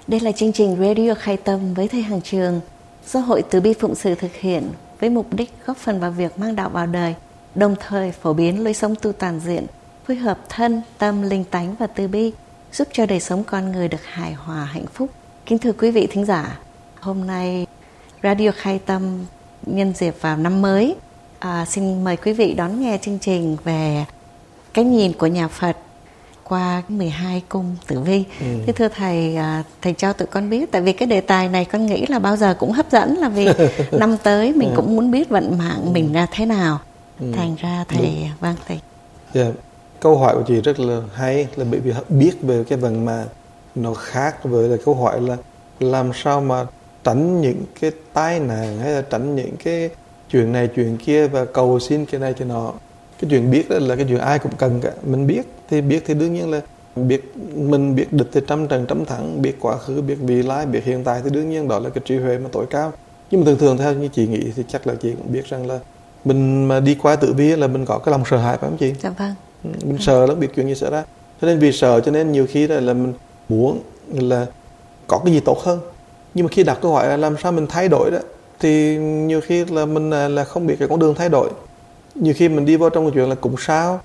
Đây là chương trình Radio Khai Tâm với Thầy Hằng Trường do Hội Từ Bi Phụng Sự thực hiện với mục đích góp phần vào việc mang đạo vào đời, đồng thời phổ biến lối sống tu toàn diện, phối hợp thân, tâm, linh tánh và từ bi, giúp cho đời sống con người được hài hòa, hạnh phúc. Kính thưa quý vị thính giả, hôm nay Radio Khai Tâm nhân dịp vào năm mới, xin mời quý vị đón nghe chương trình về cái nhìn của nhà Phật qua 12 cung tử vi. Thế thưa thầy, thầy cho tụi con biết, tại vì cái đề tài này con nghĩ là bao giờ cũng hấp dẫn, là vì năm tới mình cũng muốn biết vận mạng mình ra thế nào. Thành ra thầy, vâng thầy. Yeah. Câu hỏi của chị rất là hay, là bởi vì biết về cái vận mạng nó khác với là câu hỏi là làm sao mà tránh những cái tai nạn hay là tránh những cái chuyện này chuyện kia và cầu xin cái này cái nọ. Cái chuyện biết đó là cái chuyện ai cũng cần cả. Mình biết thì đương nhiên là mình biết địch thì trăm trận trăm thắng, biết quá khứ, biết vị lai, biết hiện tại thì đương nhiên đó là cái trí huệ mà tối cao. Nhưng mà thường theo như chị nghĩ thì chắc là chị cũng biết rằng là mình mà đi qua tử vi là mình có cái lòng sợ hãi, phải không chị? Dạ vâng. Mình sợ lắm, biết chuyện gì xảy ra. Cho nên vì sợ cho nên nhiều khi là mình muốn là có cái gì tốt hơn. Nhưng mà khi đặt câu hỏi là làm sao mình thay đổi đó, thì nhiều khi là mình là không biết cái con đường thay đổi. Nhiều khi mình đi vào trong cái chuyện là cúng sao,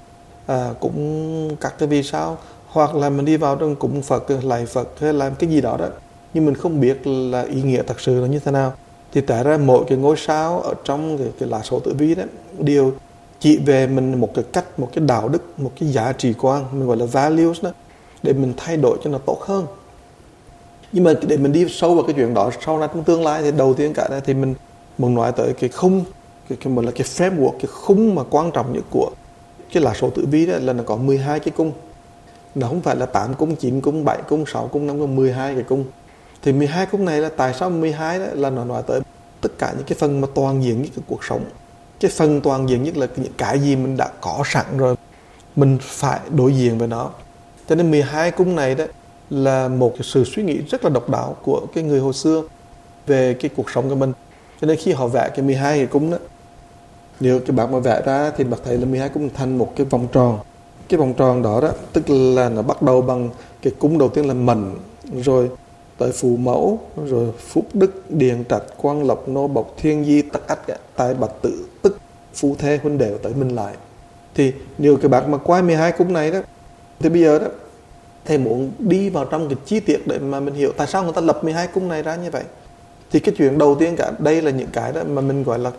cũng các cái vì sao, hoặc là mình đi vào trong cúng Phật, lạy Phật hay làm cái gì đó đó, nhưng mình không biết là ý nghĩa thật sự là như thế nào. Thì tại ra mỗi cái ngôi sao ở trong cái lá số tử vi đó đều chỉ về mình một cái cách, một cái đạo đức, một cái giá trị quan, mình gọi là values đó, để mình thay đổi cho nó tốt hơn. Nhưng mà để mình đi sâu vào cái chuyện đó sau này trong tương lai thì đầu tiên cả thì mình muốn nói tới cái khung, cái là cái framework, cái khung mà quan trọng nhất của cái lá số tử vi đó là nó có 12 cái cung. Nó không phải là 8 cung, 9 cung, 7 cung, 6 cung, 5 cung, 12 cái cung. Thì 12 cung này là tại sao 12 đó là nó nói tới tất cả những cái phần mà toàn diện nhất của cuộc sống. Cái phần toàn diện nhất là những cái gì mình đã có sẵn rồi, mình phải đối diện với nó. Cho nên 12 cung này đó là một cái sự suy nghĩ rất là độc đáo của cái người hồi xưa về cái cuộc sống của mình. Cho nên khi họ vẽ cái 12 cái cung đó, nếu cái bác mà vẽ ra thì bác thấy là 12 cung thành một cái vòng tròn. Cái vòng tròn đó tức là nó bắt đầu bằng cái cung đầu tiên là Mệnh, rồi tới Phù Mẫu, rồi Phúc Đức, Điền Trạch, Quang Lộc, Nô Bộc, Thiên Di, Tắc Ách, Tài Bạch Tự, tức Phú Thê, Huynh Đệ tới Minh Lại. Thì nếu cái bác mà qua 12 cung này đó, thì bây giờ đó thầy muốn đi vào trong cái chi tiết để mà mình hiểu tại sao người ta lập 12 cung này ra như vậy. Thì cái chuyện đầu tiên cả đây là những cái đó mà mình gọi là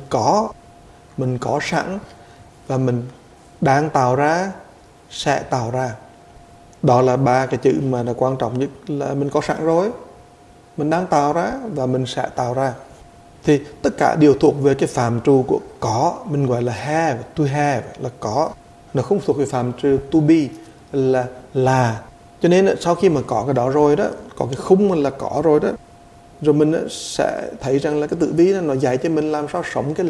mình có sẵn và mình đang tạo ra, sẽ tạo ra. Đó là ba cái chữ mà là quan trọng nhất, là mình có sẵn rồi, mình đang tạo ra và mình sẽ tạo ra. Thì tất cả đều thuộc về cái phạm trù của có, mình gọi là have, to have là có. Nó không thuộc về phạm trù to be là. Cho nên sau khi mà có cái đó rồi đó, có cái khung là có rồi đó, rồi mình sẽ thấy rằng là cái tử vi nó dạy cho mình làm sao sống cái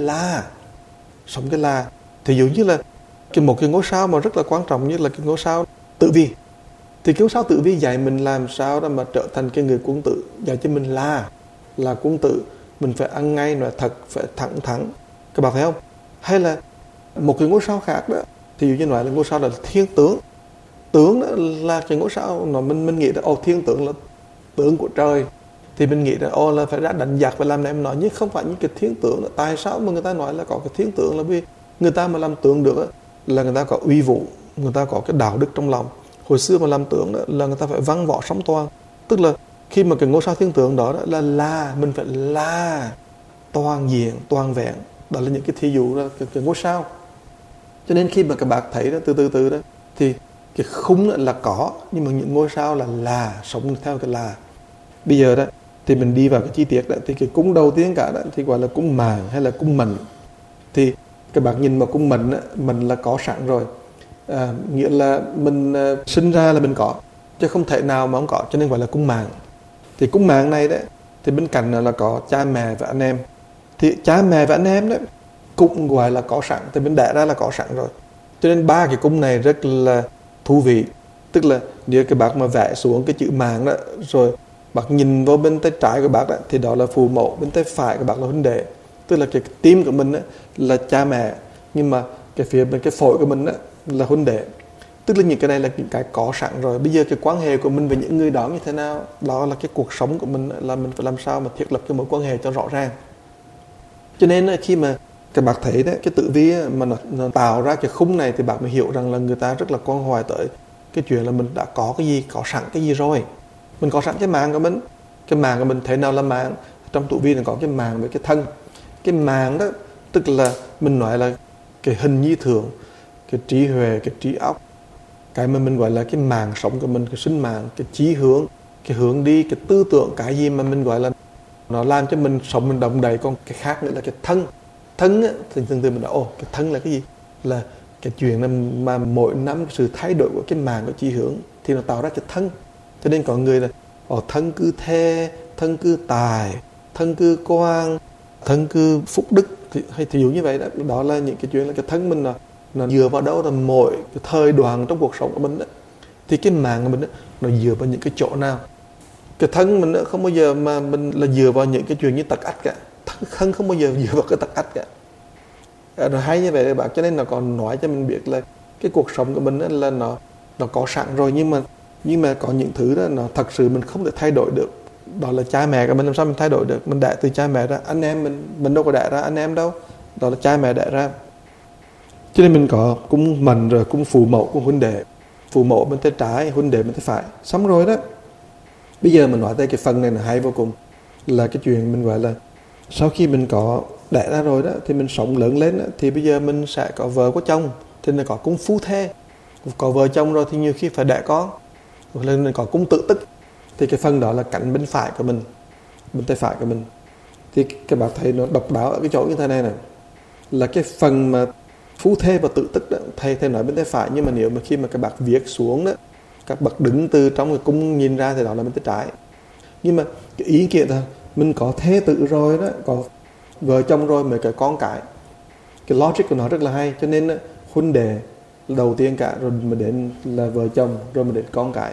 là. Thì dụ như là một cái ngôi sao mà rất là quan trọng như là cái ngôi sao Tử Vi. Thì cái ngôi sao Tử Vi dạy mình làm sao đó mà trở thành cái người quân tử, dạy cho mình là quân tử, mình phải ăn ngay, nói thật, phải thẳng thắn. Các bạn thấy không? Hay là một cái ngôi sao khác đó, thì dụ như nói là ngôi sao là Thiên Tướng. Tướng đó là cái ngôi sao mà mình nghĩ là Thiên Tướng là tướng của trời, thì mình nghĩ là là phải ra đánh giặc, phải làm này em nói, nhưng không phải những cái thiên tướng đó. Tại sao mà người ta nói là có cái thiên tướng? Là vì người ta mà làm tướng được là người ta có uy vũ, người ta có cái đạo đức trong lòng. Hồi xưa mà làm tướng đó là người ta phải văn võ song toàn, tức là khi mà cái ngôi sao thiên tướng đó là mình phải là toàn diện, toàn vẹn. Đó là những cái thí dụ là cái ngôi sao. Cho nên khi mà các bạn thấy đó, từ từ đó, thì cái khung là có, nhưng mà những ngôi sao là sống theo cái là. Bây giờ đó thì mình đi vào cái chi tiết đó, thì cái cung đầu tiên cả đó thì gọi là cung Màng hay là cung Mệnh. Thì các bạn nhìn vào cung Mệnh, mình là có sẵn rồi, nghĩa là mình sinh ra là mình có, chứ không thể nào mà không có, cho nên gọi là cung Màng. Thì cung Màng này đấy, thì bên cạnh là có cha mẹ và anh em. Thì cha mẹ và anh em đấy cũng gọi là có sẵn, thì mình đẻ ra là có sẵn rồi. Cho nên ba cái cung này rất là thú vị. Tức là nếu các bác mà vẽ xuống cái chữ Màng đó, rồi bác nhìn vào bên tay trái của bác đó, thì đó là Phù Mẫu, bên tay phải của bác là Huynh Đệ. Tức là cái tim của mình đó, là cha mẹ, nhưng mà cái phía bên cái phổi của mình đó, là Huynh Đệ. Tức là những cái này là những cái có sẵn rồi. Bây giờ cái quan hệ của mình với những người đó như thế nào, đó là cái cuộc sống của mình, là mình phải làm sao mà thiết lập cái mối quan hệ cho rõ ràng. Cho nên khi mà các bạn thấy đấy, cái tử vi mà nó tạo ra cái khung này thì bạn mới hiểu rằng là người ta rất là quan hoài tới cái chuyện là mình đã có cái gì, có sẵn cái gì rồi. Mình có sẵn cái mạng của mình. Cái mạng của mình thế nào là mạng? Trong tử vi nó có cái mạng với cái thân. Cái mạng đó tức là mình nói là cái hình nhi thường, cái trí huệ, cái trí óc, cái mà mình gọi là cái mạng sống của mình, cái sinh mạng, cái chí hướng, cái hướng đi, cái tư tưởng, cái gì mà mình gọi là nó làm cho mình sống, mình động đậy. Còn cái khác nữa là cái thân. Thân á, thì thường mình nói cái thân là cái gì? Là cái chuyện mà mỗi năm sự thay đổi của cái mạng, của chí hướng thì nó tạo ra cái thân. Cho nên có người là thân cư thê, thân cư tài, thân cư quan, thân cư phúc đức, hay thí dụ như vậy đó. Đó là những cái chuyện là cái thân mình nó dựa vào đâu, là mỗi cái thời đoạn trong cuộc sống của mình đó. Thì cái mạng của mình đó, nó dựa vào những cái chỗ nào. Cái thân mình đó, không bao giờ mà mình là dựa vào những cái chuyện như tật ách cả. Thân không bao giờ dựa vào cái tật ách cả. Nó hay như vậy các bạn. Cho nên nó còn nói cho mình biết là cái cuộc sống của mình đó là nó có sẵn rồi, nhưng mà có những thứ đó nó thật sự mình không thể thay đổi được. Đó là cha mẹ của mình, làm sao mình thay đổi được? Mình đẻ từ cha mẹ ra. Anh em mình đâu có đẻ ra anh em đâu. Đó là cha mẹ đẻ ra. Cho nên mình có cung mệnh rồi, cung phụ mẫu, cung huynh đệ. Phụ mẫu bên tay trái, huynh đệ bên tay phải. Xong rồi đó. Bây giờ mình nói tới cái phần này là hay vô cùng. Là cái chuyện mình gọi là sau khi mình có đẻ ra rồi đó, thì mình sống lớn lên đó, thì bây giờ mình sẽ có vợ có chồng. Thì nó có cung phu thê. Có vợ chồng rồi thì nhiều khi phải đẻ con. Hoặc là mình có cung tự tức. Thì cái phần đó là cạnh bên phải của mình, bên tay phải của mình. Thì các bạn thấy nó độc đáo ở cái chỗ như thế này nè. Là cái phần mà phú thê và tự tức đó, thầy nói bên tay phải, nhưng mà nếu mà khi mà các bạn viết xuống đó, các bạn đứng từ trong cái cung nhìn ra thì đó là bên tay trái. Nhưng mà cái ý nghĩa là mình có thê tự rồi đó, có vợ chồng rồi mới có con cái. Cái logic của nó rất là hay. Cho nên huynh đệ đầu tiên cả, rồi mới đến là vợ chồng, rồi mới đến con cái.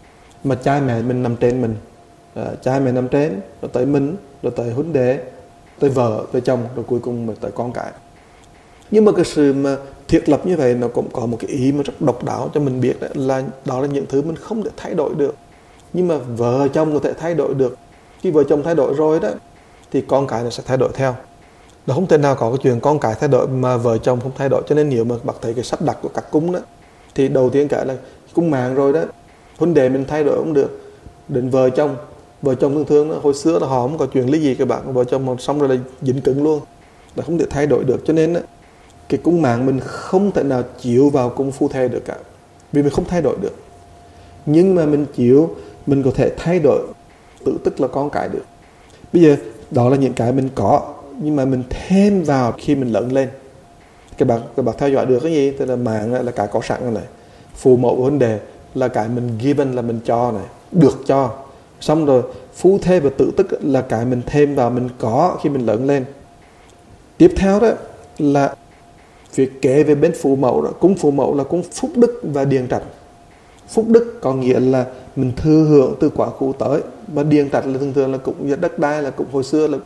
Mà cha mẹ mình nằm trên mình, cha mẹ nằm trên, rồi tới mình, rồi tới huynh đệ, tới vợ, tới chồng, rồi cuối cùng mới tới con cái. Nhưng mà cái sự mà thiết lập như vậy nó cũng có một cái ý mà rất độc đáo cho mình biết đó là những thứ mình không thể thay đổi được. Nhưng mà vợ chồng có thể thay đổi được. Khi vợ chồng thay đổi rồi đó thì con cái nó sẽ thay đổi theo. Nó không thể nào có cái chuyện con cái thay đổi mà vợ chồng không thay đổi. Cho nên nếu mà bạn thấy cái sắp đặt của các cung đó, thì đầu tiên cả là cung mạng rồi đó, huynh đệ mình thay đổi không được. Đến vợ chồng thường thường đó, hồi xưa là họ không có chuyện lý gì các bạn, vợ chồng mà xong rồi là dính cứng luôn, là không thể thay đổi được. Cho nên đó, cái cung mạng mình không thể nào chịu vào cung phu thê được cả, vì mình không thay đổi được. Nhưng mà mình có thể thay đổi tự tức là con cái được. Bây giờ đó là những cái mình có, nhưng mà mình thêm vào khi mình lớn lên. Các bạn theo dõi được cái gì? Tức là mạng là cái có sẵn rồi này, phụ mẫu huynh đệ là cái mình given, là mình cho này, được cho. Xong rồi phú thê và tự tức là cái mình thêm vào, mình có khi mình lớn lên. Tiếp theo đó là việc kể về bên phụ mẫu đó. Cung phụ mẫu là cung phúc đức và điền trạch. Phúc đức có nghĩa là mình thừa hưởng từ quá khứ tới, và điền trạch là thường là cũng đất đai, là cũng hồi xưa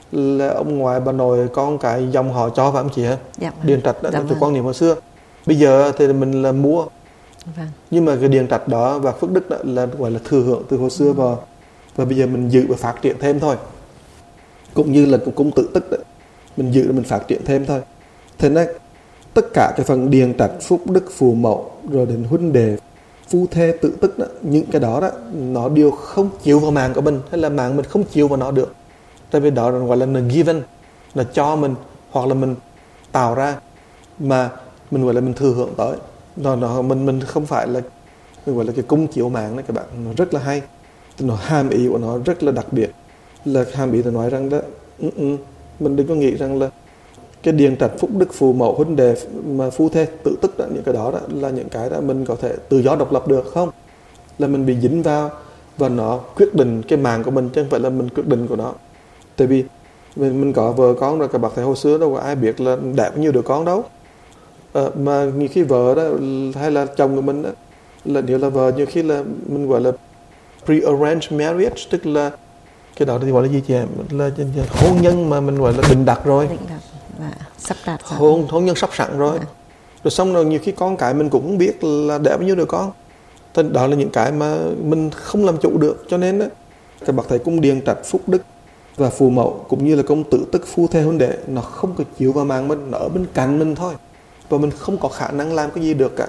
là ông ngoại bà nội con cái dòng họ cho, phải không chị hả? Dạ, điền trạch đó là cái quan niệm hồi xưa. Bây giờ thì mình là mua. Vâng. Nhưng mà cái điền trạch đó và phước đức đó là gọi là thừa hưởng từ hồi xưa và bây giờ mình giữ và phát triển thêm thôi. Cũng như là cung tự tức đó, mình giữ và mình phát triển thêm thôi. Thế nên tất cả cái phần điền trạch, phúc đức, phù mẫu, rồi đến huynh đệ, phu thê, tự tức đó, những cái đó đó nó đều không chịu vào mạng của mình, hay là mạng mình không chịu vào nó được. Tại vì đó gọi là given, là cho mình, hoặc là mình tạo ra, mà mình gọi là mình thừa hưởng tới. Mình không phải là mình gọi là cái cung chiếu mạng đó các bạn. Nó rất là hay, nó hàm ý của nó rất là đặc biệt. Là hàm ý là nói rằng đó mình đừng có nghĩ rằng là cái điền trạch, phúc đức, phù mẫu, huynh đệ mà phu thê, tự tức đó, những cái đó là những cái đó mình có thể tự do độc lập được. Không, là mình bị dính vào và nó quyết định cái mạng của mình, chứ không phải là mình quyết định của nó. Tại vì mình có vợ con rồi, các bạn thấy hồi xưa đâu có ai biết là đẻ bao nhiêu đứa con đâu. Mà nhiều khi vợ đó hay là chồng của mình đó, là nếu là vợ nhiều khi là mình gọi là pre-arranged marriage, tức là cái đó thì gọi là gì chị em, là hôn nhân mà mình gọi là định đặt rồi, sắp đặt rồi. hôn nhân sắp sẵn rồi. Rồi xong rồi nhiều khi con cái mình cũng không biết là đẻ bao nhiêu đứa con. Thì đó là những cái mà mình không làm chủ được. Cho nên các bậc thầy cung Điền Trạch, Phúc Đức và Phù Mẫu cũng như là công Tử Tức, Phu Thê Huynh Đệ, nó không có chịu vào màng mình, nó ở bên cạnh mình thôi. Và mình không có khả năng làm cái gì được cả.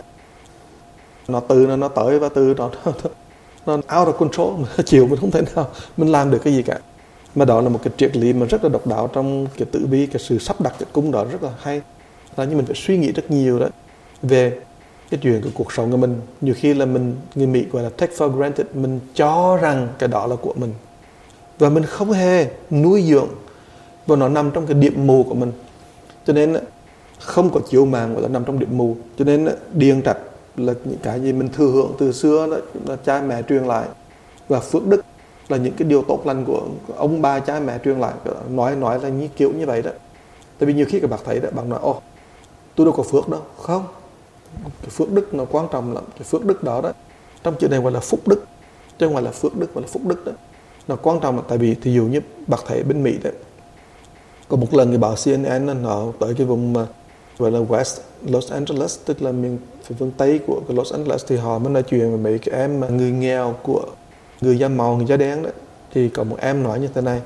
Nó tới và từ nó out of control, chịu mình không thể nào mình làm được cái gì cả. Mà đó là một cái triết lý mà rất là độc đáo trong cái tử bi, cái sự sắp đặt cái cung đó rất là hay. Là như mình phải suy nghĩ rất nhiều đó về cái chuyện của cuộc sống của mình. Nhiều khi là người Mỹ gọi là take for granted, mình cho rằng cái đó là của mình và mình không hề nuôi dưỡng, và nó nằm trong cái điểm mù của mình. Cho nên không có chiếu màng gọi là nằm trong điểm mù. Cho nên Điền Trạch là những cái gì mình thừa hưởng từ xưa đó, là cha mẹ truyền lại, và phước đức là những cái điều tốt lành của ông bà cha mẹ truyền lại. Nói là như kiểu như vậy đó. Tại vì nhiều khi các bạn thấy đó, bạn nói tôi đâu có phước đâu. Không, cái phước đức nó quan trọng lắm. Cái phước đức đó trong chữ này gọi là phúc đức, chứ không phải là phước đức, gọi là phúc đức đó. Nó quan trọng là tại vì thí dụ như bác thấy bên Mỹ đấy, có một lần người báo CNN nó tới cái vùng mà gọi là West Los Angeles, tức là miền phương Tây của Los Angeles, thì họ mới nói chuyện với mấy cái em mà người nghèo của người da màu, người da đen đó. Thì có một em nói như thế này: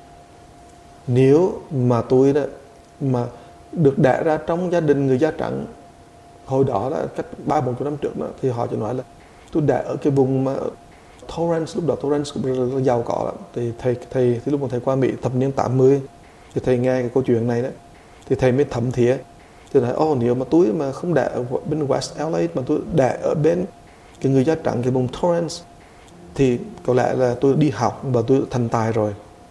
nếu mà tôi đó mà được đẻ ra trong gia đình người da trắng hồi đó là cách 3-4 năm trước đó, thì họ chỉ nói là tôi đẻ ở cái vùng mà Torrance, lúc đó Torrance cũng rất là giàu có lắm. Thì thầy lúc mà thầy qua Mỹ thập niên 80 thì thầy nghe cái câu chuyện này đó, thì thầy mới thấm thía. Thì nói nếu mà tôi mà không đẻ ở bên West LA mà tôi đẻ ở bên cái người da trắng, cái vùng Torrance, thì có lẽ là tôi đi học và tôi thành tài rồi.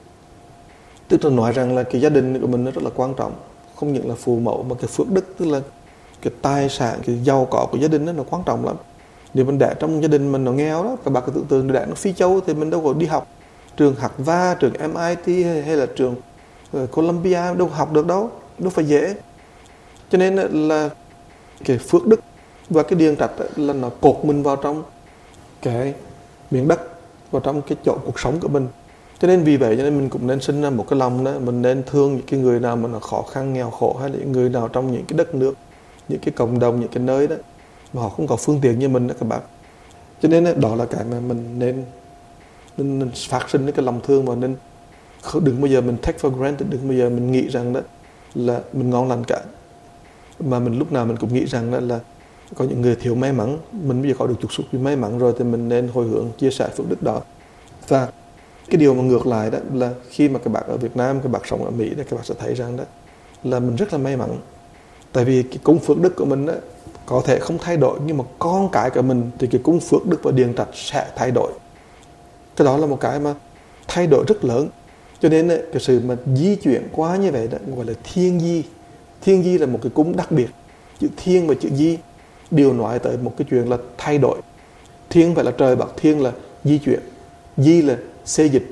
Tức là nói rằng là cái gia đình của mình nó rất là quan trọng, không những là phù mẫu mà cái phước đức, tức là cái tài sản, cái giàu có của gia đình đó, nó quan trọng lắm. Nếu mình đẻ trong gia đình mình nó nghèo đó, các bạn cứ tưởng tượng đẻ nó Phi Châu thì mình đâu có đi học trường Harvard, trường MIT hay là trường Columbia, đâu học được đâu phải dễ. Cho nên là cái phước đức và cái Điền Trạch là nó cột mình vào trong cái miền đất, vào trong cái chỗ cuộc sống của mình. Cho nên vì vậy cho nên mình cũng nên sinh ra một cái lòng đó, mình nên thương những cái người nào mà nó khó khăn, nghèo khổ, hay là những người nào trong những cái đất nước, những cái cộng đồng, những cái nơi đó mà họ không có phương tiện như mình đó các bạn. Cho nên đó là cái mà mình nên phát sinh cái lòng thương, và nên đừng bao giờ mình take for granted, đừng bao giờ mình nghĩ rằng đó là mình ngon lành cả, mà mình lúc nào mình cũng nghĩ rằng đó là có những người thiếu may mắn. Mình bây giờ có được chút xíu may mắn rồi thì mình nên hồi hướng chia sẻ phước đức đó. Và cái điều mà ngược lại đó là khi mà các bạn ở Việt Nam, các bạn sống ở Mỹ thì các bạn sẽ thấy rằng đó là mình rất là may mắn. Tại vì cái cung phước đức của mình đó có thể không thay đổi, nhưng mà con cái của mình thì cái cung phước đức và Điền Trạch sẽ thay đổi. Cái đó là một cái mà thay đổi rất lớn. Cho nên cái sự mà di chuyển qua như vậy đó gọi là thiên di. Thiên di là một cái cung đặc biệt. Chữ thiên và chữ di đều nói tới một cái chuyện là thay đổi. Thiên phải là trời bạc, thiên là di chuyển, di là xê dịch.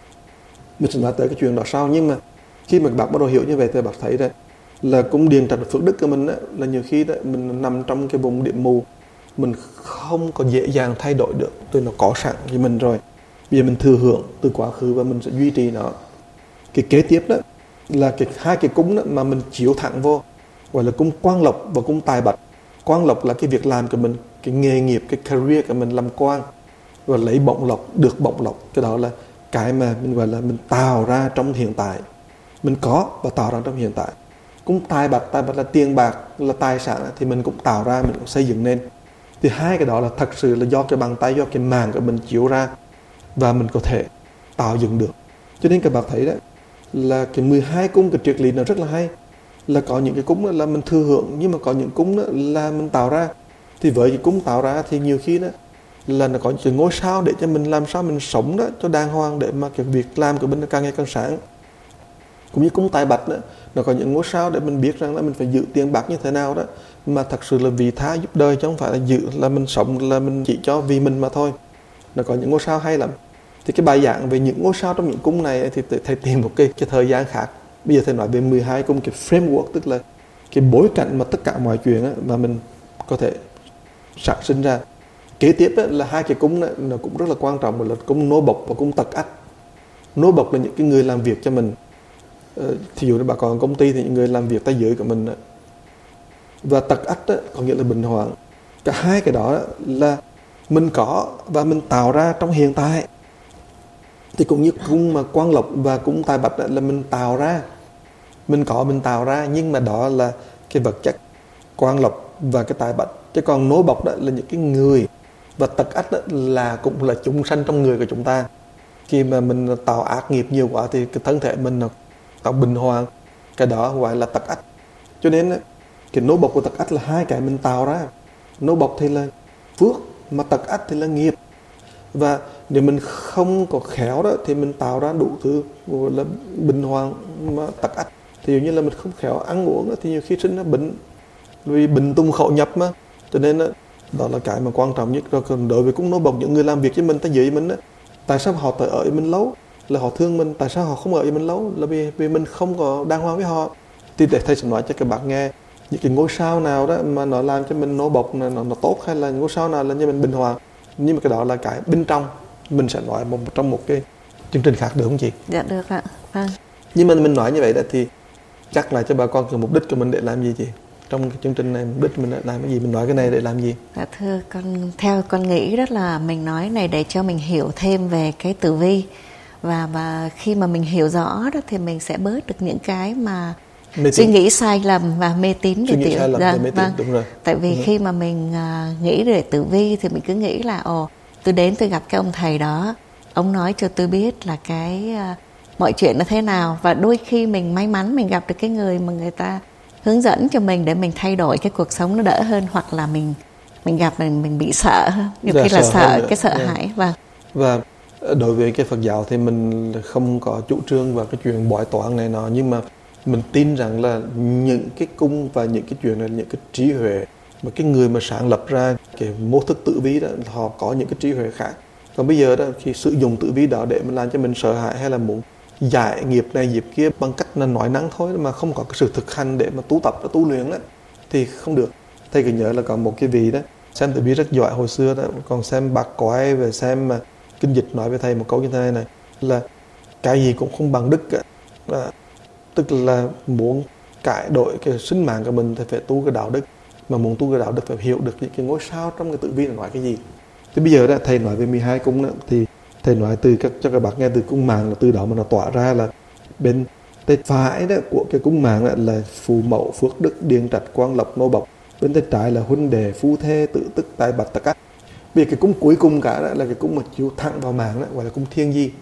Mình sẽ nói tới cái chuyện đó sau. Nhưng mà khi mà bạn bắt đầu hiểu như vậy thì bạn thấy đó là cung Điền Trạch phước đức của mình đó, là nhiều khi đó mình nằm trong cái vùng điểm mù, mình không có dễ dàng thay đổi được. Tôi nó có sẵn với mình rồi, bây giờ mình thừa hưởng từ quá khứ và mình sẽ duy trì nó. Cái kế tiếp đó là hai cái cung đó mà mình chiếu thẳng vô, gọi là cung Quang Lộc và cung Tài Bạch. Quang Lộc là cái việc làm của mình, cái nghề nghiệp, cái career của mình làm quan, và lấy bổng lộc, được bổng lộc. Cái đó là cái mà mình gọi là mình tạo ra trong hiện tại, mình có và tạo ra trong hiện tại. Cung Tài Bạch là tiền bạc, là tài sản thì mình cũng tạo ra, mình cũng xây dựng nên. Thì hai cái đó là thật sự là do cái bàn tay, do cái màng của mình chiếu ra và mình có thể tạo dựng được. Cho nên các bạn thấy đấy là cái 12 cung, cái triết lý nó rất là hay. Là có những cái cung là mình thừa hưởng, nhưng mà có những cung đó là mình tạo ra. Thì với cái cung tạo ra thì nhiều khi đó là nó có những ngôi sao để cho mình làm sao mình sống đó cho đàng hoàng, để mà cái việc làm của mình nó càng ngày càng sáng. Cũng như cung Tài Bạch đó, nó có những ngôi sao để mình biết rằng là mình phải giữ tiền bạc như thế nào đó, mà thật sự là vì tha giúp đời, chứ không phải là giữ là mình sống là mình chỉ cho vì mình mà thôi. Nó có những ngôi sao hay lắm. Thì cái bài giảng về những ngôi sao trong những cung này thì thầy tìm một cái thời gian khác. Bây giờ thầy nói về 12 cung, cái framework, tức là cái bối cảnh mà tất cả mọi chuyện mà mình có thể sản sinh ra. Kế tiếp là hai cái cung nó cũng rất là quan trọng, là cung Nô Bộc và cung Tật Ách. Nô Bộc là những cái người làm việc cho mình. Thí dụ như bà còn công ty thì những người làm việc tay dưới của mình và tật ách đó, có nghĩa là bệnh hoạn. Cả hai cái đó là mình có và mình tạo ra trong hiện tại. Thì cũng như cung mà Quang Lộc và cung Tài Bạch là mình tạo ra, mình có mình tạo ra, nhưng mà đó là cái vật chất Quang Lộc và cái Tài Bạch. Chứ còn nối bọc đó là những cái người, và tật ách đó là cũng là chúng sanh trong người của chúng ta. Khi mà mình tạo ác nghiệp nhiều quá thì cái thân thể mình tạo bình hoàng, cái đó gọi là tật ách. Cho nên cái nối bọc của tật ách là hai cái mình tạo ra. Nối bọc thì là phước, mà tật ách thì là nghiệp. Và nếu mình không có khéo đó thì mình tạo ra đủ thứ gọi là bình hoàng mà tật ách. Thì như là mình không khéo ăn uống đó, thì nhiều khi sinh ra bệnh, vì bệnh tung khẩu nhập mà. Cho nên đó là cái mà quan trọng nhất. Rồi còn đối với cũng nối bọc những người làm việc với mình, ta dưới mình đó, tại sao họ tới ở với mình lâu là họ thương mình, tại sao họ không ở với mình lâu là vì mình không có đàng hoàng với họ. Thì để thầy sẽ nói cho các bạn nghe những cái ngôi sao nào đó mà nó làm cho mình nối bọc nó tốt, hay là ngôi sao nào làm cho mình bình hòa. Nhưng mà cái đó là cái bên trong, mình sẽ nói trong một cái chương trình khác được không chị? Dạ được ạ. Vâng. Nhưng mà mình nói như vậy đó thì chắc là cho bà con cái mục đích của mình để làm gì chị? Trong cái chương trình này mục đích mình để làm cái gì? Mình nói cái này để làm gì? Dạ thưa con, theo con nghĩ rất là mình nói này để cho mình hiểu thêm về cái tử vi, và khi mà mình hiểu rõ đó thì mình sẽ bớt được những cái mà suy nghĩ sai lầm và mê tín về tiểu. Vâng. Đúng rồi. Tại vì khi mà mình nghĩ về tử vi thì mình cứ nghĩ là tôi đến tôi gặp cái ông thầy đó, ông nói cho tôi biết là cái mọi chuyện nó thế nào, và đôi khi mình may mắn mình gặp được cái người mà người ta hướng dẫn cho mình để mình thay đổi cái cuộc sống nó đỡ hơn, hoặc là mình gặp mình bị sợ hơn, nhiều khi là sợ cái sợ hãi. Và đối với cái Phật giáo thì mình không có chủ trương vào cái chuyện bói toán này nọ, nhưng mà mình tin rằng là những cái cung và những cái chuyện này là những cái trí huệ mà cái người mà sáng lập ra cái mô thức tử vi đó, họ có những cái trí huệ khác. Còn bây giờ đó, khi sử dụng tử vi đó để mình làm cho mình sợ hãi, hay là muốn giải nghiệp này nghiệp kia bằng cách là nói năng thôi, mà không có cái sự thực hành để mà tu tập và tu luyện đó, thì không được. Thầy cứ nhớ là có một cái vị đó xem tử vi rất giỏi hồi xưa đó, còn xem bạc quái về xem mà kinh dịch nói với thầy một câu như thế này là cái gì cũng không bằng đức cả. Tức là muốn cải đổi cái sinh mạng của mình thì phải tu cái đạo đức, mà muốn tu cái đạo đức phải hiểu được những cái ngôi sao trong cái tử vi là nói cái gì. Thì bây giờ đó thầy nói về 12 cung đó, thì thầy nói cho các bạn nghe từ cung mạng, là từ đó mà nó tỏa ra là bên tay phải đó của cái cung mạng là phù mậu, phước đức, điền trạch, quang lộc, nô bộc. Bên tay trái là huynh đệ, phu thê, tự tức, tài bạch, tật ách. Vì cái cung cuối cùng cả đó là cái cung mà chiếu thẳng vào mạng đó, gọi là cung thiên di.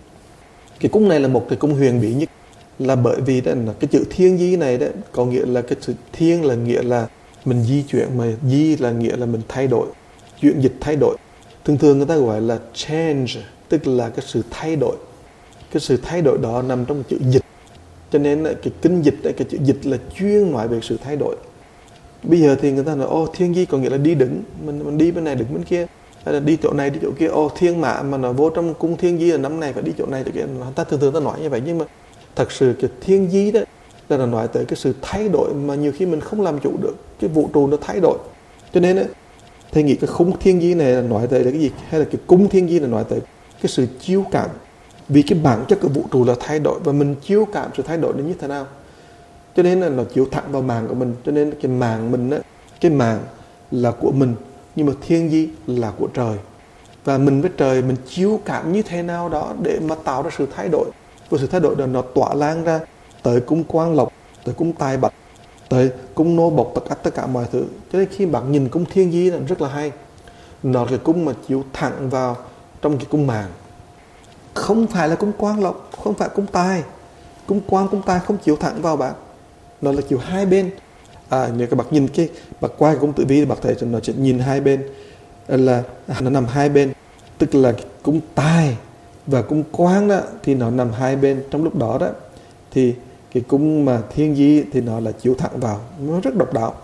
Cái cung này là một cái cung huyền bí nhất, là bởi vì đó là cái chữ thiên di này đó có nghĩa là cái chữ thiên là nghĩa là mình di chuyển, mà di là nghĩa là mình thay đổi, chuyển dịch thay đổi. Thường thường người ta gọi là change, tức là cái sự thay đổi. Cái sự thay đổi đó nằm trong chữ dịch. Cho nên cái kinh dịch, cái chữ dịch là chuyên nói về sự thay đổi. Bây giờ thì người ta nói thiên di có nghĩa là đi đứng, mình đi bên này đứng bên kia, hay là đi chỗ này đi chỗ kia. Thiên mã mà nó vô trong cung thiên di là năm này phải đi chỗ này chỗ kia. Ta thường ta nói như vậy, nhưng mà thật sự cái thiên di đó là nó nói tới cái sự thay đổi mà nhiều khi mình không làm chủ được. Cái vũ trụ nó thay đổi. Cho nên thầy nghĩ cái khung thiên di này là nói tới là cái gì, hay là cái cung thiên di là nói tới cái sự chiếu cảm. Vì cái bản chất của vũ trụ là thay đổi, và mình chiếu cảm sự thay đổi nó như thế nào. Cho nên là nó chiếu thẳng vào mạng của mình. Cho nên cái mạng mình cái mạng là của mình, nhưng mà thiên di là của trời. Và mình với trời mình chiếu cảm như thế nào đó để mà tạo ra sự thay đổi. Và sự thay đổi đó nó tỏa lan ra tới cung quang lộc, tới cung tài bạch, tới cung nô bộc, tất cả mọi thứ. Cho nên khi bạn nhìn cung thiên di là rất là hay. Nó là cái cung mà chiếu thẳng vào trong cái cung mạng. Không phải là cung quang lộc, không phải cung tài. Cung quang, cung tài không chiếu thẳng vào bạn. Nó là chiếu hai bên. Nếu các bạn nhìn cái bạc qua cái cung tử vi thì bạn thấy nó sẽ nhìn hai bên, là nó nằm hai bên. Tức là cung tài và cung quang đó thì nó nằm hai bên. Trong lúc đó thì cái cung mà thiên di thì nó là chiếu thẳng vào, nó rất độc đáo.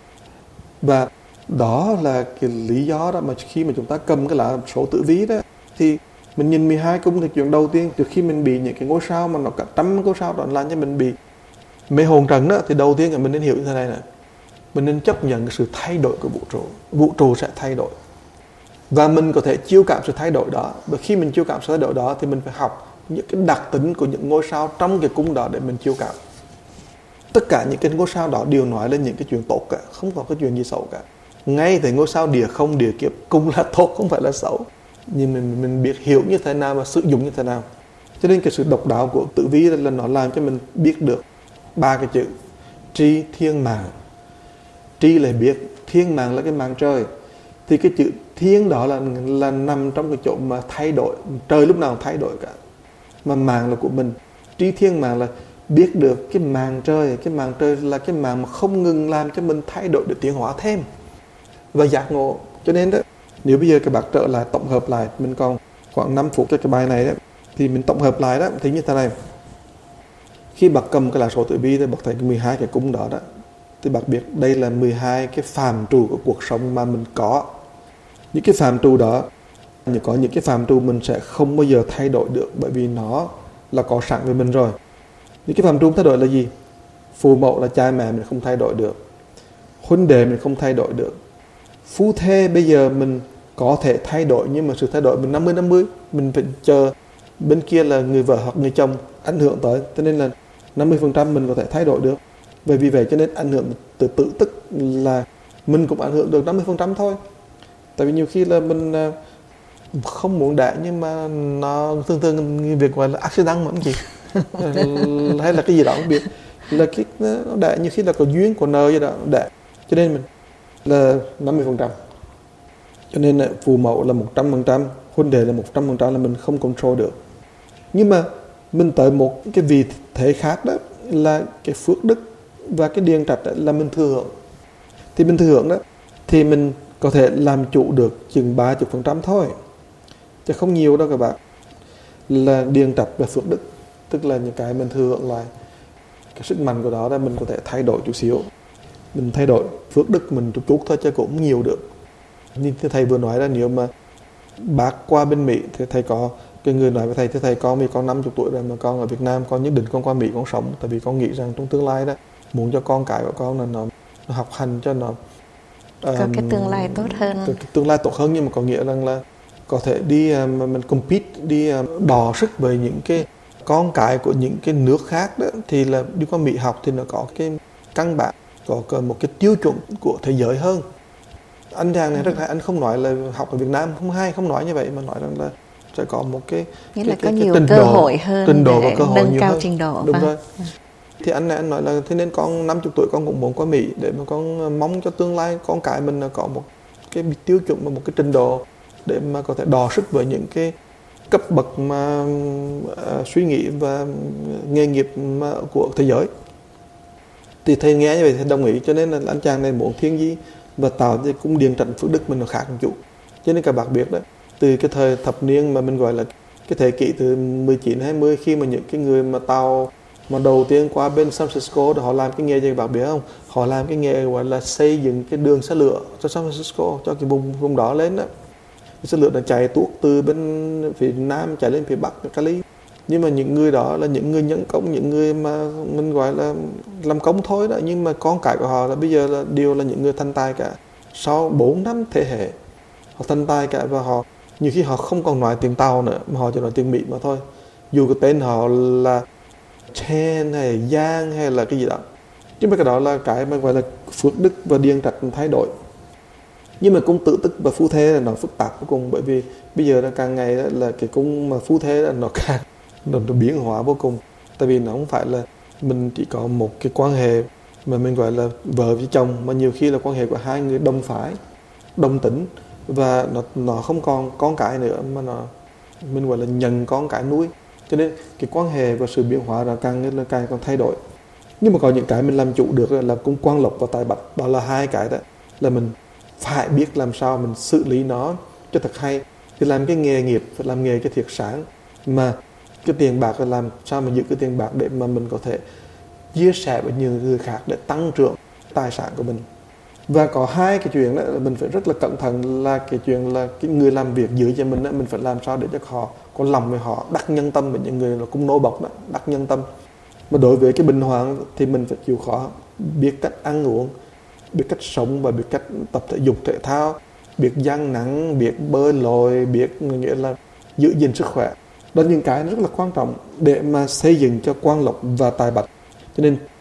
Và đó là cái lý do đó mà khi mà chúng ta cầm cái lá số tử vi đó, thì mình nhìn 12 cung thì chuyện đầu tiên, từ khi mình bị những cái ngôi sao mà nó cả trăm ngôi sao đó làm cho mình bị mê hồn trần đó, thì đầu tiên là mình nên hiểu như thế này nè. Mình nên chấp nhận cái sự thay đổi của vũ trụ. Vũ trụ sẽ thay đổi. Và mình có thể chiếu cảm sự thay đổi đó. Và khi mình chiếu cảm sự thay đổi đó thì mình phải học những cái đặc tính của những ngôi sao trong cái cung đó để mình chiếu cảm. Tất cả những cái ngôi sao đó đều nói lên những cái chuyện tốt cả, không có cái chuyện gì xấu cả. Ngay từ ngôi sao địa không, địa kiếp cũng là tốt, không phải là xấu. Nhưng mình biết hiểu như thế nào và sử dụng như thế nào. Cho nên cái sự độc đáo của tử vi là nó làm cho mình biết được 3 cái chữ tri thiên mạng. Tri là biết, thiên mạng là cái mạng trời. Thì cái chữ thiên đó là nằm trong cái chỗ mà thay đổi, trời lúc nào thay đổi cả. Mà mạng là của mình. Tri thiên mạng là biết được cái mạng trời là cái mạng mà không ngừng làm cho mình thay đổi để tiến hóa thêm và giác ngộ. Cho nên đó, nếu bây giờ các bạn trở lại tổng hợp lại, mình còn khoảng 5 phút cho cái bài này đó, thì mình tổng hợp lại đó, thì như thế này. Khi bạn cầm cái lá số tử vi thì bạn thấy 12 cái cung đó, thì bạn biết đây là 12 cái phạm trù của cuộc sống mà mình có. Những cái phạm trù đó, có những cái phạm trù mình sẽ không bao giờ thay đổi được, bởi vì nó là có sẵn với mình rồi. Những cái phạm trù thay đổi là gì? Phụ mẫu là cha mẹ mình không thay đổi được, huynh đệ mình không thay đổi được, phu thê bây giờ mình có thể thay đổi, nhưng mà sự thay đổi mình 50-50, mình phải chờ bên kia là người vợ hoặc người chồng ảnh hưởng tới, cho nên là 50% mình có thể thay đổi được. Vì vậy cho nên ảnh hưởng từ tự tức là mình cũng ảnh hưởng được 50% thôi. Tại vì nhiều khi là mình không muốn đẻ, nhưng mà nó thường việc gọi là accident mà không chị hay là cái gì đó không biết, là cái nó đẻ nhiều khi là có duyên của nợ gì đó đẻ, cho nên mình là 50%. Cho nên là phụ mẫu là 100%, huynh đệ là 100% là mình không control được. Nhưng mà mình tới một cái vị thế khác đó là cái phước đức và cái điền trạch là mình thừa hưởng. Thì mình thừa hưởng đó thì mình có thể làm chủ được chừng 30% thôi, chứ không nhiều đâu các bạn. Là điền trạch và phước đức, tức là những cái mình thừa hưởng lại cái sức mạnh của đó là mình có thể thay đổi chút xíu. Mình thay đổi phước đức mình chút thôi chứ cũng nhiều được. Như thầy vừa nói là nếu mà bác qua bên Mỹ thì thầy có cái người nói với thầy, thì thầy con 50 tuổi rồi mà con ở Việt Nam, con nhất định con qua Mỹ con sống, tại vì con nghĩ rằng trong tương lai đó muốn cho con cái của con là nó học hành cho nó có cái tương lai tốt hơn. Cái tương lai tốt hơn, nhưng mà có nghĩa rằng là có thể đi mà mình compete, đi đọ sức với những cái con cái của những cái nước khác đó, thì là đi qua Mỹ học thì nó có cái căn bản, có một cái tiêu chuẩn của thế giới hơn. Anh chàng này rất là, anh không nói là học ở Việt Nam không hay, không nói như vậy, mà nói rằng là sẽ có một cái nghĩa là có nhiều cơ hội hơn, trình độ và cơ hội nâng nhiều cao hơn. trình độ. Đúng rồi. Thì anh này anh nói là thế nên con 50 tuổi con cũng muốn qua Mỹ để mà con mong cho tương lai con cái mình là có một cái tiêu chuẩn và một cái trình độ để mà có thể đọ sức với những cái cấp bậc mà suy nghĩ và nghề nghiệp của thế giới. Thì thầy nghe như vậy thì đồng ý, cho nên là anh chàng này muốn thiên di và tạo cái cung điền trạch phước đức mình nó khác một chút. Cho nên các bạn biết đó, từ cái thời thập niên mà mình gọi là cái thế kỷ từ 19-20, khi mà những cái người mà tàu mà đầu tiên qua bên San Francisco, họ làm cái nghề gì các bạn biết không? Họ làm cái nghề gọi là xây dựng cái đường xe lửa cho San Francisco, cho cái vùng đó lên đó. Cái xe lửa nó chạy tuốt từ bên phía Nam chạy lên phía Bắc Cali. Nhưng mà những người đó là những người nhân công, những người mà mình gọi là làm công thôi đó, nhưng mà con cái của họ là bây giờ là đều là những người thành tài cả. Sau 4 năm thế hệ họ thành tài cả, và họ nhiều khi họ không còn nói tiếng Tàu nữa mà họ chỉ nói tiếng Mỹ mà thôi, dù cái tên họ là Chen hay Giang hay là cái gì đó. Nhưng mà cái đó là cái mà gọi là phước đức và điền trạch thay đổi. Nhưng mà cung tự tức và phu thê là nó phức tạp vô cùng, bởi vì bây giờ là càng ngày là cái cung mà phu thê là nó càng nó biến hóa vô cùng. Tại vì nó không phải là mình chỉ có một cái quan hệ mà mình gọi là vợ với chồng, mà nhiều khi là quan hệ của hai người đồng phái, đồng tính, và nó không còn con cái nữa, mà mình gọi là nhận con cái nuôi. Cho nên cái quan hệ và sự biến hóa là càng còn thay đổi. Nhưng mà có những cái mình làm chủ được là cung Quan Lộc và Tài Bạch. Đó là hai cái đó là mình phải biết làm sao mình xử lý nó cho thật hay. Thì làm cái nghề nghiệp, phải làm nghề cho thiệt sáng, mà cái tiền bạc là làm sao mà giữ cái tiền bạc để mà mình có thể chia sẻ với nhiều người khác để tăng trưởng tài sản của mình. Và có hai cái chuyện đó là mình phải rất là cẩn thận, là cái chuyện là cái người làm việc dưới cho mình đó, mình phải làm sao để cho họ có lòng với họ, đắc nhân tâm với những người là cung nô bộc đó, đắc nhân tâm. Mà đối với cái bình hoàng thì mình phải chịu khó, biết cách ăn uống, biết cách sống và biết cách tập thể dục thể thao, biết gian nắng, biết bơi lội, biết nghĩa là giữ gìn sức khỏe. Đó là những cái rất là quan trọng để mà xây dựng cho Quan Lộc và Tài Bạch. Cho nên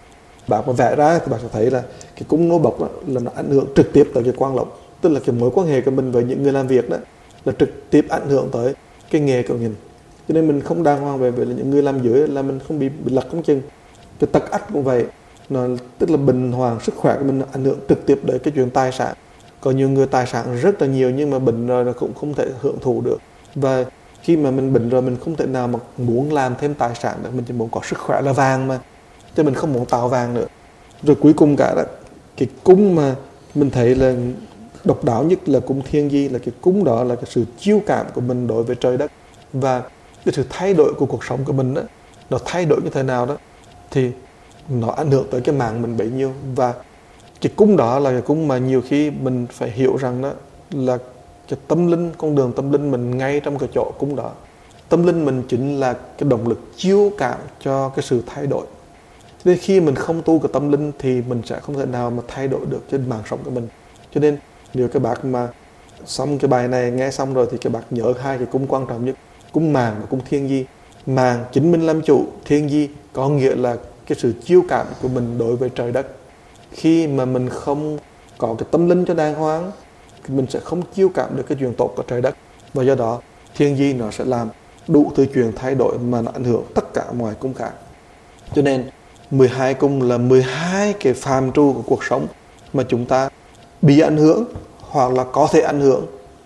Bạn mà vẽ ra thì bạn sẽ thấy là cái cung nô bộc đó, là nó ảnh hưởng trực tiếp tới cái quang lộc, tức là cái mối quan hệ của mình với những người làm việc đó là trực tiếp ảnh hưởng tới cái nghề của mình. Cho nên mình không đàng hoàng về những người làm dưới là mình không bị lật không chừng. Cái tật ách cũng vậy, nó tức là bệnh hoàng sức khỏe của mình ảnh hưởng trực tiếp đến cái chuyện tài sản. Có nhiều người tài sản rất là nhiều nhưng mà bệnh rồi nó cũng không thể hưởng thụ được, và khi mà mình bệnh rồi mình không thể nào mà muốn làm thêm tài sản được, mình chỉ muốn có sức khỏe là vàng mà, chứ mình không muốn tạo vàng nữa. Rồi cuối cùng cả đó, cái cung mà mình thấy là độc đáo nhất là cung thiên di, là cái cung đó là cái sự chiêu cảm của mình đối với trời đất, và cái sự thay đổi của cuộc sống của mình đó, nó thay đổi như thế nào đó thì nó ảnh hưởng tới cái mạng mình bấy nhiêu. Và cái cung đó là cái cung mà nhiều khi mình phải hiểu rằng đó là cái tâm linh, con đường tâm linh mình ngay trong cái chỗ cung đó. Tâm linh mình chính là cái động lực chiêu cảm cho cái sự thay đổi. Nên khi mình không tu cái tâm linh thì mình sẽ không thể nào mà thay đổi được trên mạng sống của mình. Cho nên nếu các bạn mà xong cái bài này nghe xong rồi thì các bạn nhớ hai cái cung quan trọng nhất, cung màng và cung thiên di. Màng chính mình làm chủ, thiên di có nghĩa là cái sự chiêu cảm của mình đối với trời đất. Khi mà mình không có cái tâm linh cho đàng hoàng thì mình sẽ không chiêu cảm được cái chuyện tốt của trời đất, và do đó thiên di nó sẽ làm đủ thứ chuyện thay đổi mà nó ảnh hưởng tất cả mọi cung khác. Cho nên 12 cung là 12 cái phạm trù của cuộc sống mà chúng ta bị ảnh hưởng hoặc là có thể ảnh hưởng,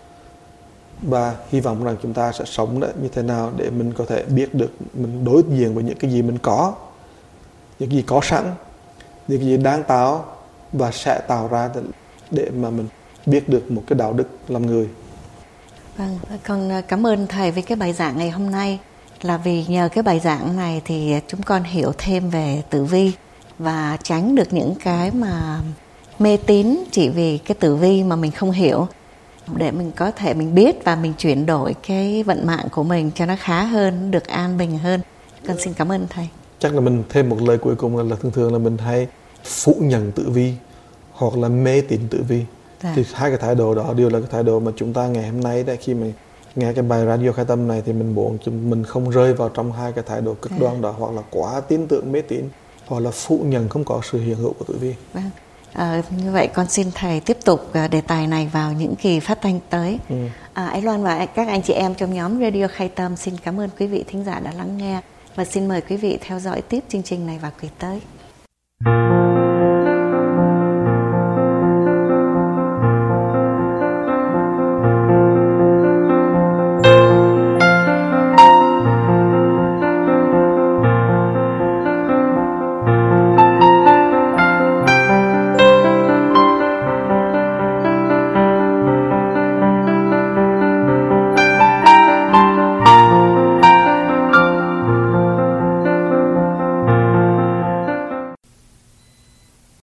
và hy vọng rằng chúng ta sẽ sống như thế nào để mình có thể biết được mình đối diện với những cái gì mình có, những cái gì có sẵn, những cái gì đang tạo và sẽ tạo ra để mà mình biết được một cái đạo đức làm người. Vâng, con cảm ơn thầy với cái bài giảng ngày hôm nay. Là vì nhờ cái bài giảng này thì chúng con hiểu thêm về tử vi và tránh được những cái mà mê tín chỉ vì cái tử vi mà mình không hiểu, để mình có thể mình biết và mình chuyển đổi cái vận mạng của mình cho nó khá hơn, được an bình hơn. Con xin cảm ơn thầy. Chắc là mình thêm một lời cuối cùng là thường thường là mình hay phủ nhận tử vi hoặc là mê tín tử vi. Thì hai cái thái độ đó đều là cái thái độ mà chúng ta ngày hôm nay khi mà nghe cái bài Radio Khai Tâm này thì mình muốn mình không rơi vào trong hai cái thái độ cực đoan đó, hoặc là quá tin tưởng mê tín hoặc là phủ nhận không có sự hiện hữu của tử vi. Vâng. Như vậy con xin thầy tiếp tục đề tài này vào những kỳ phát thanh tới. Ái Loan và các anh chị em trong nhóm Radio Khai Tâm xin cảm ơn quý vị thính giả đã lắng nghe, và xin mời quý vị theo dõi tiếp chương trình này vào kỳ tới.